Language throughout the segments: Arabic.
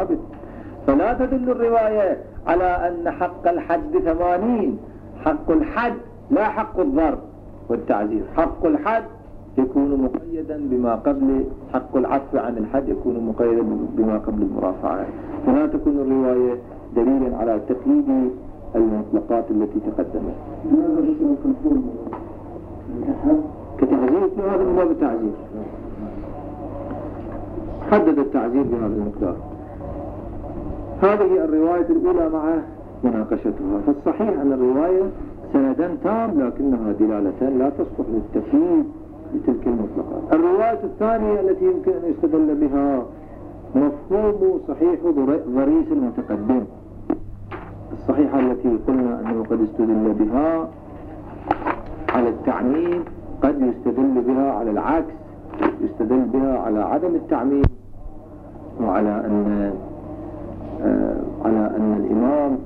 ثابت. فلا تدل الرواية على أن حق الحد 80. حق الحد لا حق الضرب والتعزير. حق الحد يكون مقيدا بما قبل، حق العفو عن الحد يكون مقيدا بما قبل المرافعة. فلا تكون الرواية دليلا على تقييد المطلقات التي تقدمت. كتعزير هذا من باب التعزير، حدد التعزير بهذا المقدار. هذه الرواية الأولى مع مناقشتها. فالصحيح أن الرواية سندا تام لكنها دلالة لا تصلح للتفييد لتلك المطلقات. الرواية الثانية التي يمكن أن يستدل بها مفهوم صحيح ضريس المتقدم. الصحيحة التي قلنا أنه قد استدل بها على التعميم، قد يستدل بها على العكس، يستدل بها على عدم التعميم، وعلى أن الإمام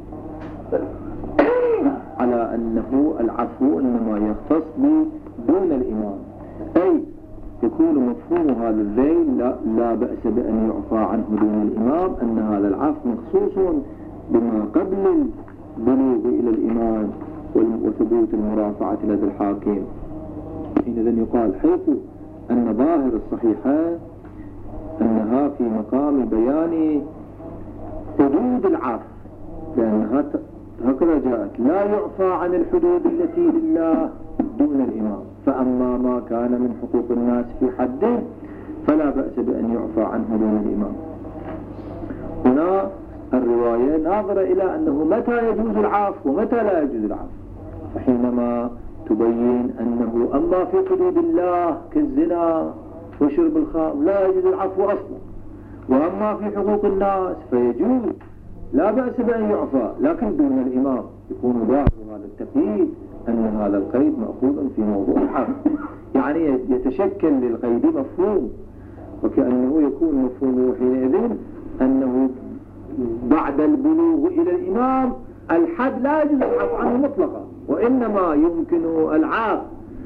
على أنه العفو إنما يختص دون الإمام، أي يكون مفهوم هذا الذيل لا بأس بأن يعفى عنه دون الإمام، أن هذا العفو مخصوص بما قبل البلوغ إلى الإمام وثبوت المرافعة لدى الحاكم. حينئذ يقال حيث أن ظاهر الصحيحة أنها في مقام بيان حدود العفو، لأنها هكذا جاءت لا يعفى عن الحدود التي لله دون الإمام، فأما ما كان من حقوق الناس في حده فلا بأس بأن يعفى عنه دون الإمام. هنا الرواية ناظرة إلى أنه متى يجوز العفو ومتى لا يجوز العفو، فحينما تبين أنه أما في حدود الله كالزنا وشرب الخمر لا يجوز العفو أصلا، وأما في حقوق الناس فيجوز لا بأس بأن يعفى، لكن دون الإمام يكون ظاهر هذا التقييد أن هذا القيد مأخوذ في موضوع العفو، يعني يتشكل للقيد مفهوم، وكأنه يكون مفهومه حينئذ أنه بعد البلوغ إلى الإمام الحد لا يجوز العفو عنه مطلقا، وإنما يمكن العفو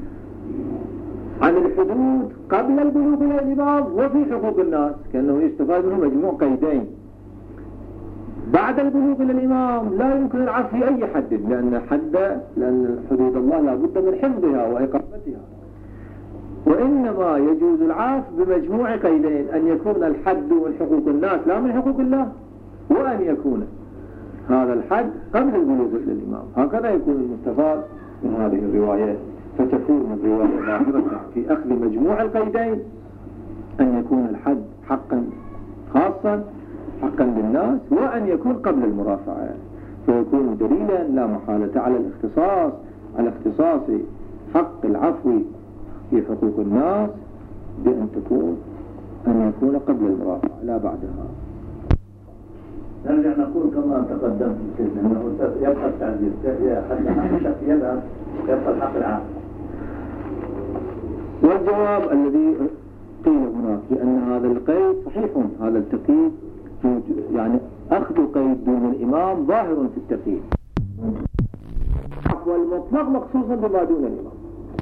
عن الحدود قبل البلوغ إلى الإمام وفي حقوق الناس، كأنه يستفاد منه مجموع قيدين. بعد البلوغ إلى الإمام لا يمكن العفو في أي حد، لأن حدود الله لا بد من حفظها وإقامتها، وإنما يجوز العفو بمجموع قيدين: أن يكون الحد من حقوق الناس لا من حقوق الله، وأن يكون هذا الحد قبل البلوغ إلى الإمام. هكذا يكون المستفاد من هذه الروايات، فتكون الرواية ظاهرة في أخذ مجموع القيدين: أن يكون الحد حقا خاصا حقا للناس، وأن يكون قبل المرافعة، فيكون دليلا لا محالة على الاختصاص، على اختصاص حق العفو في حقوق الناس بأن يكون قبل المرافعة لا بعدها. نرجع نقول كما تقدمت أنه يبقى التعزير يبقى الحق العام. والجواب الذي قيل هناك بأن هذا القيد صحيح، هذا التقييد يعني أخذ قيد دون الإمام ظاهر في التقييد، والمطلق مخصوصا بما دون الإمام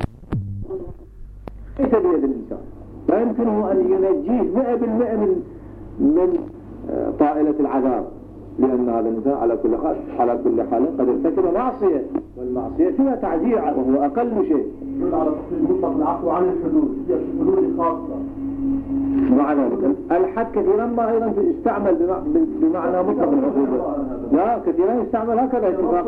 ليس بيد الإنسان، لا يمكنه أن ينجيه 100% من طائلة العذاب، لأن هذا الإنسان على كل حال قد ارتكب معصية، والمعصية فيها تعزير وهو أقل شيء. على تفصيل مطلق العفو عن الحدود، هي الحدود خاصة. مع ذلك الحد كثيرا ما أيضا يستعمل بمعنى مطلق العقوبة، لا كثيرا يستعمل هكذا اتفاق.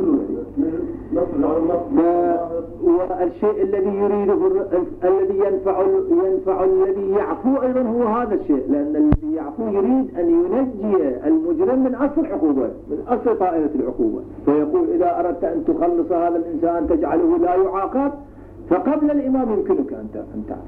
والشيء الذي يريده الذي ينفع الذي يعفو أيضا هو هذا الشيء، لأن الذي يعفو يريد أن ينجي المجرم من أصل العقوبة، من أصل طائلة العقوبة، فيقول إذا أردت أن تخلص هذا الإنسان تجعله لا يعاقب فقبل الإمام يمكنك أن تعفو،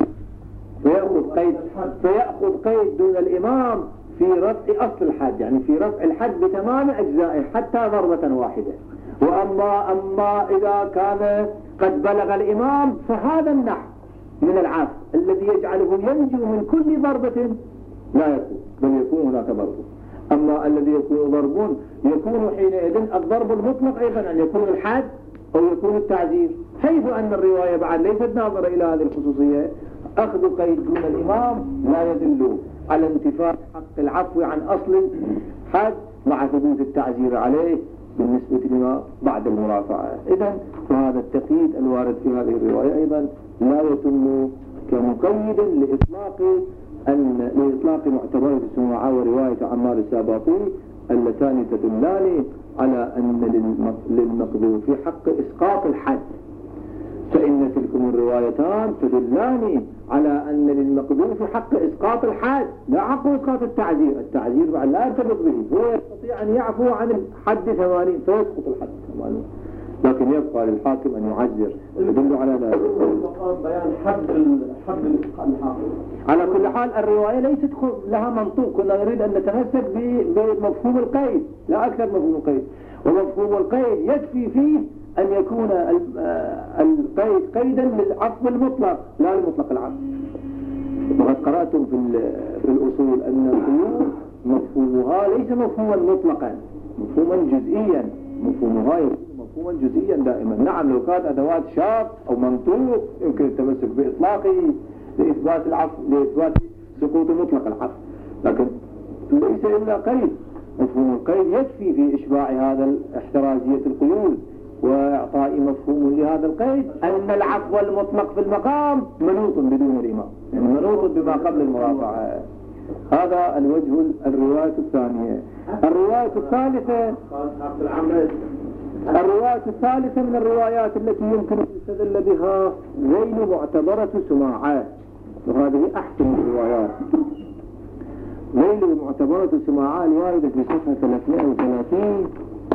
فيأخذ قيد دون الإمام في رفع أصل الحد، يعني في رفع الحد بتمام أجزائه حتى ضربة واحدة. وأما إذا كان قد بلغ الإمام فهذا النحو من العفو الذي يجعله ينجو من كل ضربة لا يكون، بل يكون هناك ضرب. أما الذي يكون ضرب يكون حينئذ الضرب المطلق أيضا أن يكون الحد أو يكون التعزير، حيث أن الرواية بعد ليست ناظرة إلى هذه الخصوصية. أخذ قيد دون الإمام لا يدل على انتفاء حق العفو عن أصل حد مع ثبوت التعزير عليه بالنسبة لما بعد المرافعة. إذن فهذا التقييد الوارد في هذه الرواية أيضا لا يتم كمقيد لإطلاق معتبرة السماعة ورواية عمار الساباطي اللتان تدلان على أن للمقذوف في حق إسقاط الحد، فإن تلكم الروايتان تدلان على أن للمقذوف حق إسقاط الحد لا حق إسقاط التعزير. التعزير بعد لا يرتبط به، هو يستطيع أن يعفو عن الحد 80 فيسقط الحد 80، لكن يبقى للحاكم أن يعزر. يدل على ذلك بيان حد الحاكم. على كل حال الرواية ليست لها منطوق، كنا نريد أن نتمسك بمفهوم القيد لا أكثر مفهوم القيد، ومفهوم القيد يكفي فيه أن يكون القيد قيدا للعفو المطلق لا لمطلق العفو. وقد قرأتم في الأصول أن القيود مفهومها ليس مفهوما مطلقا، مفهوما جزئيا. مفهومها يكون مفهوما جزئيا دائما. نعم لو كانت أدوات شاذ أو منطوق يمكن التمسك بإطلاقه لإثبات العفو، لإثبات سقوط مطلق العفو، لكن ليس إلا قيد. مفهوم القيد يكفي في إشباع هذا احترازية القيود وإعطاء مفهوم لهذا القيد أن العفو المطلق في المقام منوط بدون الإمام، يعني منوط بما قبل المرافعة. هذا الوجه الرواية الثانية. الرواية الثالثة من الروايات التي يمكن أن يستدل بها ذيل معتبرة سماعات، وهذه أحسن الروايات. ذيل معتبرة سماعات الواردة في صفحة 330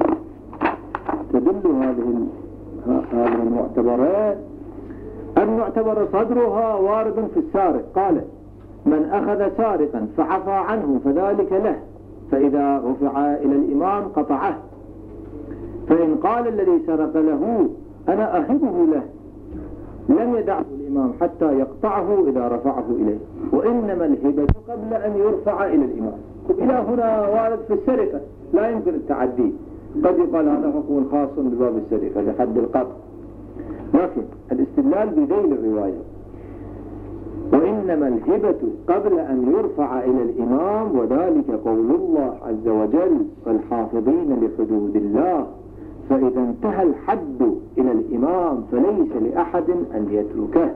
تدل هذه المعتبرات. المعتبر صدرها وارد في السارق، قال: من أخذ سارقا فعفى عنه فذلك له، فإذا رفع إلى الإمام قطعه، فإن قال الذي سرق له أنا أهبه له لم يدعه الإمام حتى يقطعه إذا رفعه إليه، وإنما الهبة قبل أن يرفع إلى الإمام. إلى هنا وارد في السرقة لا يمكن التعدي، قد يقال هذا حكم خاص بباب السرقة لحد القطع، لكن الاستدلال بذيل الرواية وإنما الهبة قبل أن يرفع إلى الإمام، وذلك قول الله عز وجل: والحافظين لحدود الله، فإذا انتهى الحد إلى الإمام فليس لأحد أن يتركه.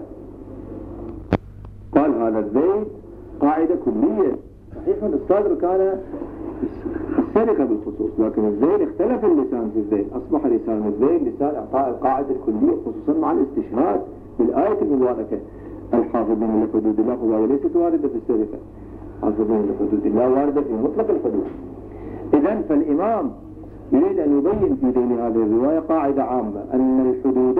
قال هذا الذيل قاعدة كلية. صحيح الصدر كان السرقة بالخصوص، لكن الذيل اختلف اللسان في الذيل، أصبح لسان الذيل لسان إعطاء القاعدة الكلية خصوصا مع الاستشهاد بالآية المباركة: الحافظين لحدود الله، وهي ليست واردة في السرقة. الحافظين لحدود الله واردة في مطلق الحدود. إذن فالإمام يريد أن يبين في ذيل هذه الرواية قاعدة عامة أن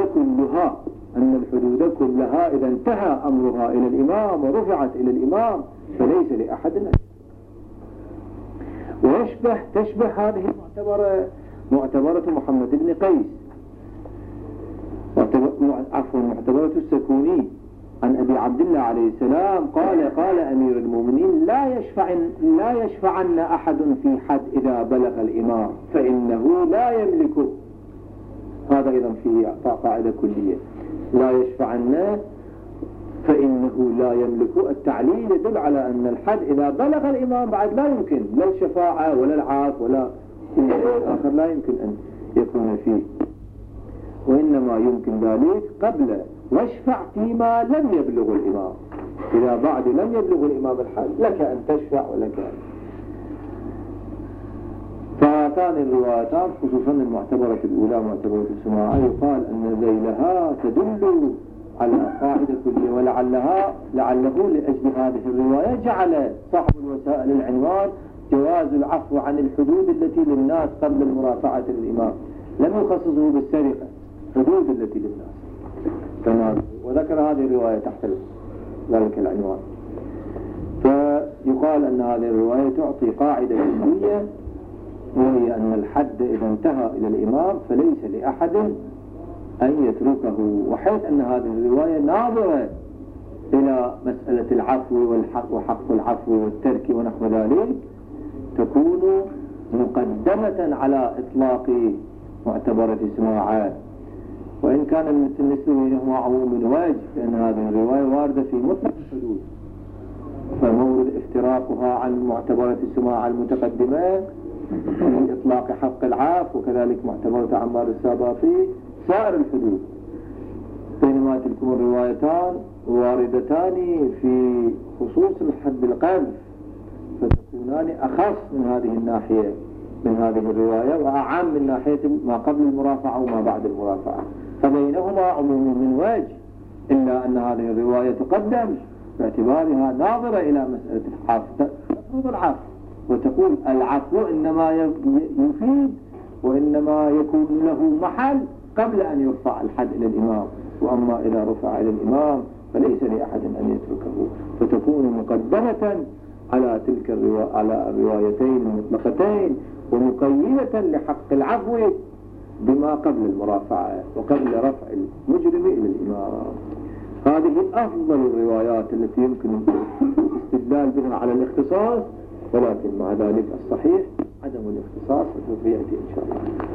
الحدود كلها إذا انتهى أمرها إلى الإمام ورفعت إلى الإمام فليس لأحد أن. تشبه هذه معتبرة محمد بن قيس، معتبرة السكوني عن أبي عبد الله عليه السلام قال أمير المؤمنين: لا يشفعن أحد في حد إذا بلغ الإمام فإنه لا يملكه. هذا أيضا فيه إعطاء قاعدة كلية: لا يشفعن فإنه لا يملكه. التعليل يدل على أن الحد إذا بلغ الإمام بعد لا يمكن لا الشفاعة ولا العاف ولا آخر، لا يمكن أن يكون فيه، وإنما يمكن ذلك قبل واشفع فيما لم يبلغ الإمام. إذا بعد لم يبلغ الإمام الحد لك أن تشفع ولك أن. فهاتان الروايتان خصوصا المعتبرة الأولى معتبرة السماعة يقال أن ذيلها تدل على قاعدة كلية، ولعله لأجل هذه الرواية جعل صاحب الوسائل العنوان: جواز العفو عن الحدود التي للناس قبل المرافعة للإمام، لم يخصصه بالسرقة، حدود التي للناس. وذكر هذه الرواية تحت ذلك العنوان. فيقال أن هذه الرواية تعطي قاعدة كلية، وهي أن الحد إذا انتهى إلى الإمام فليس لأحد أن يتركه، وحيث أن هذه الرواية ناظرة إلى مسألة العفو والحق وحق العفو والترك ونحو ذلك، تكون مقدمة على إطلاق معتبرة سماعات، وإن كان النسبة بينهما عموم وجه، لأن هذه الرواية واردة في مطلق الحدود فمورد افتراقها عن معتبرة السماع المتقدمة في إطلاق حق العفو، وكذلك معتبرة عمار الساباطي سائر الحدود، بينما تلكم الروايتان واردتان في خصوص الحد القذف، فتكونان أخص من هذه الناحية من هذه الرواية، وأعم من ناحية ما قبل المرافعة وما بعد المرافعة، فبينهما عموم من وجه، إلا أن هذه الرواية تقدم باعتبارها ناظرة إلى مسألة العفو، تفرض العفو وتقول العفو إنما يفيد وإنما يكون له محل قبل أن يرفع الحد إلى الإمام، وأما إذا رفع إلى الإمام فليس لأحد أن يتركه، فتكون مقدمة على تلك على الروايتين المطلقتين، ومقيدة لحق العفو بما قبل المرافعة وقبل رفع المجرم إلى الإمام. هذه أفضل الروايات التي يمكن الاستدلال بها على الاختصاص، ولكن مع ذلك الصحيح عدم الاختصاص، وسوف يأتي إن شاء الله.